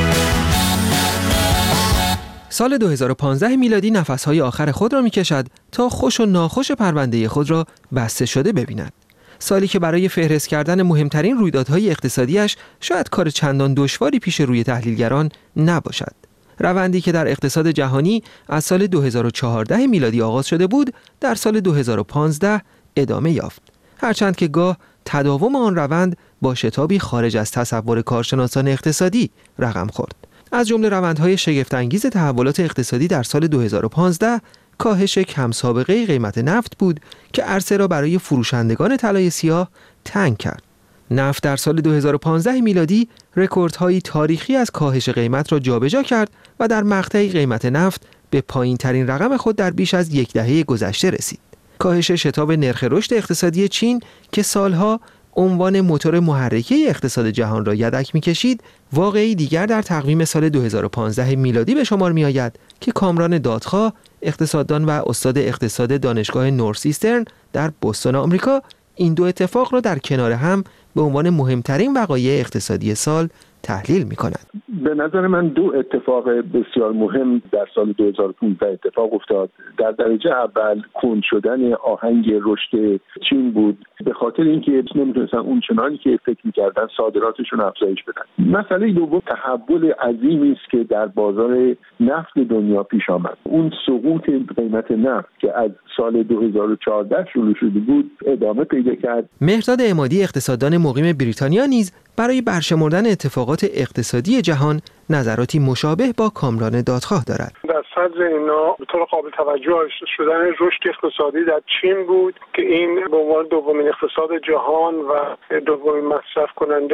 سال دو هزار و پانزده میلادی نفس‌های آخر خود را می‌کشد تا خوش و ناخوش پرونده خود را بسته شده ببیند. سالی که برای فهرست کردن مهمترین رویدادهای اقتصادیش شاید کار چندان دشواری پیش روی تحلیلگران نباشد. روندی که در اقتصاد جهانی از سال دو هزار و چهارده میلادی آغاز شده بود، در سال دو هزار و پانزده ادامه یافت. هرچند که گاه تداوم آن روند با شتابی خارج از تصور کارشناسان اقتصادی رقم خورد. از جمله روندهای شگفت‌انگیز تحولات اقتصادی در سال دو هزار و پانزده کاهش کم سابقه قیمت نفت بود که عرصه را برای فروشندگان طلای سیاه تنگ کرد. نفت در سال دو هزار و پانزده میلادی رکوردهای تاریخی از کاهش قیمت را جابجا کرد و در مقطعی قیمت نفت به پایین‌ترین رقم خود در بیش از یک دهه گذشته رسید. کاهش شتاب نرخ رشد اقتصادی چین که سالها عنوان موتور محرکه اقتصاد جهان را یدک می‌کشید، واقعی دیگر در تقویم سال دو هزار و پانزده میلادی به شمار می‌آید که کامران دادخواه، اقتصاددان و استاد اقتصاد دانشگاه نورث ایسترن در بوستون آمریکا، این دو اتفاق را در کنار هم به عنوان مهمترین وقایع اقتصادی سال تحلیل می‌کند. به نظر من دو اتفاق بسیار مهم در سال دو هزار و پانزده اتفاق افتاد. در درجه اول کند شدن آهنگ رشد چین بود، به خاطر اینکه نمیتونستن اون چنانی که فکر می‌کردن صادراتشون افزایش بدن. مسئله دوم تحول عظیمی است که در بازار نفت دنیا پیش آمد. اون سقوط قیمت نفت که از سال دو هزار و چهارده شروع شده بود ادامه پیدا کرد. مهرداد عمادی اقتصاددان مقیم بریتانیا نیز برای برشمردن اتفاقات اقتصادی جهان نظراتی مشابه با کامران دادخواه دارد. در صدر اینا به طور قابل توجه شدن رشد اقتصادی در چین بود که این به عنوان دومین اقتصاد جهان و دومین مصرف کننده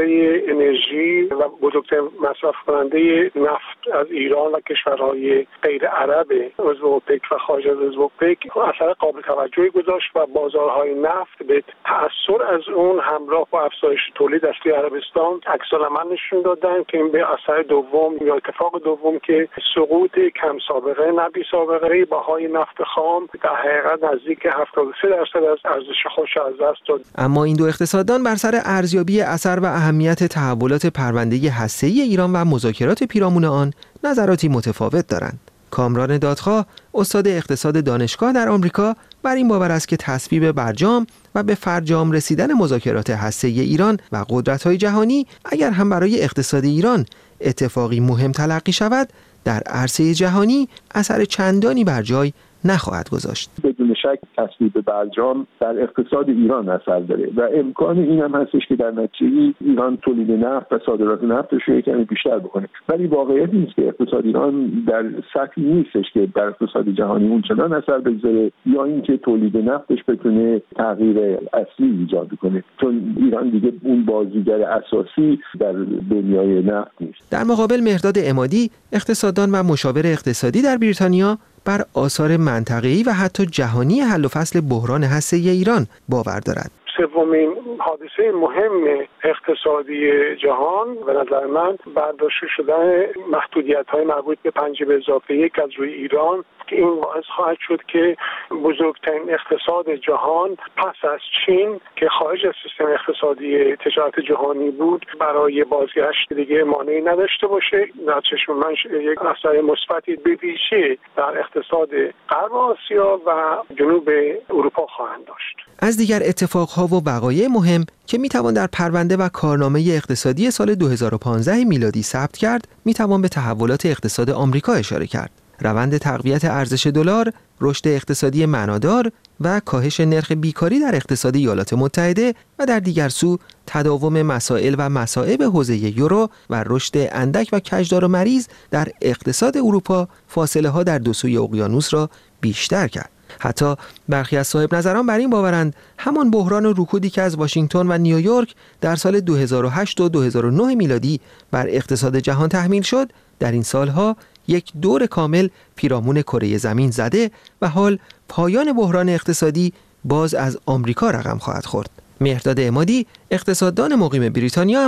انرژی و بزرگترین مصرف کننده نفت از ایران و کشورهای غیر عرب عضو اوپک و خارج از عضو اوپک اثر قابل توجهی گذاشت و بازارهای نفت به تأثیر از اون همراه با افزایش تولید از سوی عربستان عکس‌العمل نشون دادن که این به اثر دوم یا اتفاق دوم که سقوط کم سابقه نه بی سابقه بهای نفت خام در حقیقت نزدیک هفتاد و سه درصد از ارزش خودش از دست داد. اما این دو اقتصاددان بر سر ارزیابی اثر و اهمیت تحولات پرونده هسته‌ای ایران و مذاکرات پیرامون آن نظراتی متفاوت دارند. کامران دادخواه، استاد اقتصاد دانشگاه در آمریکا، بر این باور است که تصویب برجام و به فرجام رسیدن مذاکرات هسته‌ای ایران و قدرت‌های جهانی اگر هم برای اقتصاد ایران اتفاقی مهم تلقی شود، در عرصه جهانی اثر چندانی بر جای نخواهد گذاشت. بدون شک تصویب برجام در اقتصاد ایران اثر داره و امکان این هم هستش که در نتیجه ایران تولید نفت و صادرات نفتش رو کمی بیشتر بکنه. ولی واقعیت این است که اقتصاد ایران در سطحی نیستش که در اقتصاد جهانی اونچنان اثر بذاره یا اینکه تولید نفتش بتونه تغییر اصلی ایجاد کنه، چون ایران دیگه اون بازیگر اساسی در دنیای نفت نیست. در مقابل مهرداد عمادی، اقتصاددان و مشاور اقتصادی در بریتانیا، بر آثار منطقه‌ای و حتی جهانی حل و فصل بحران هسته‌ای ایران باور دارد. سومین حادثه مهم اقتصادی جهان به نظر من برداشته شدن محدودیت‌های مربوط به پنج به اضافه یک از روی ایران که این باعث خواهد شد که بزرگترین اقتصاد جهان پس از چین که خارج از سیستم اقتصادی تجارت جهانی بود برای بازگشت دیگه مانعی نداشته باشه. در چشم من یک اثر مثبتی به ویژه در اقتصاد غرب آسیا و جنوب اروپا خواهند داشت. از دیگر اتفاقها و وقایع مهم که میتوان در پرونده و کارنامه اقتصادی سال دو هزار و پانزده میلادی ثبت کرد، میتوان به تحولات اقتصاد آمریکا اشاره کرد. روند تقویت ارزش دلار، رشد اقتصادی معنادار و کاهش نرخ بیکاری در اقتصاد ایالات متحده و در دیگر سو تداوم مسائل و مصائب حوزه یورو و رشد اندک و کجدار و مریض در اقتصاد اروپا فاصله ها در دو سوی اقیانوس را بیشتر کرد. حتی برخی از صاحب نظران بر این باورند همان بحران رکودی که از واشنگتن و نیویورک در سال دو هزار و هشت و دو هزار و نه میلادی بر اقتصاد جهان تحمیل شد، در این سالها یک دور کامل پیرامون کره زمین زده و حال پایان بحران اقتصادی باز از آمریکا رقم خواهد خورد. مهرداد عمادی، اقتصاددان مقیم بریتانیا، اما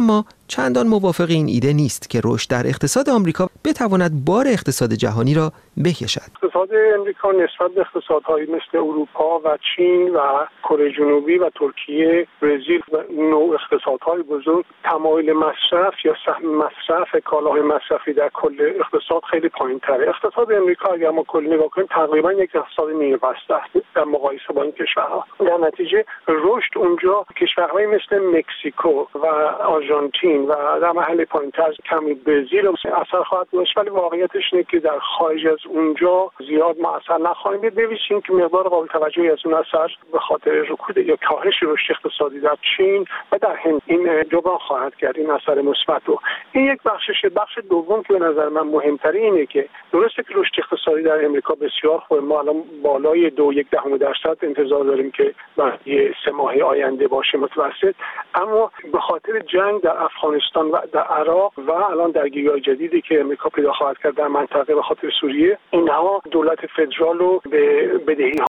چندان موافق این ایده نیست که رشد در اقتصاد آمریکا بتواند بار اقتصاد جهانی را بکشد. اقتصاد آمریکا نسبت به اقتصادهای مثل اروپا و چین و کره جنوبی و ترکیه، برزیل و نوع اقتصادهای بزرگ تمایل مصرف یا سهم مصرف کالاهای مصرفی در کل اقتصاد خیلی پایین‌تره. اقتصاد آمریکا اگر ما کلی نگاه کنیم تقریبا یک اقتصاد نیمه بسته است در مقایسه با این کشورها. در نتیجه رشد اونجا کشورهای مثل مکزیکو و آرژانتین و در محل پایین‌تر کمی برزیل اثر خواهد داشت، ولی واقعیتش اینه که در خارج از اونجا زیاد ما اثر نخواهیم دید. ببینیم که مقدار قابل توجهی از اون اثر به خاطر رکود یا کاهش رشد اقتصادی در چین و در هند این جبران خواهد کرد این اثر مثبت رو. این یک بخشش. بخش دوم که به نظر من مهمتری اینه که درسته که رشد اقتصادی در امریکا بسیار خوبه، ما الان بالای دو یک دهم درصد انتظار داریم که برای سه ماه آینده باشه متوسط، اما به خاطر جنگ در افغانستان و در عراق و الان درگیری‌های جدیدی که امریکا پیدا خواهد کرد در منطقه به خاطر سوریه، اینها دولت فدرال رو به بدهی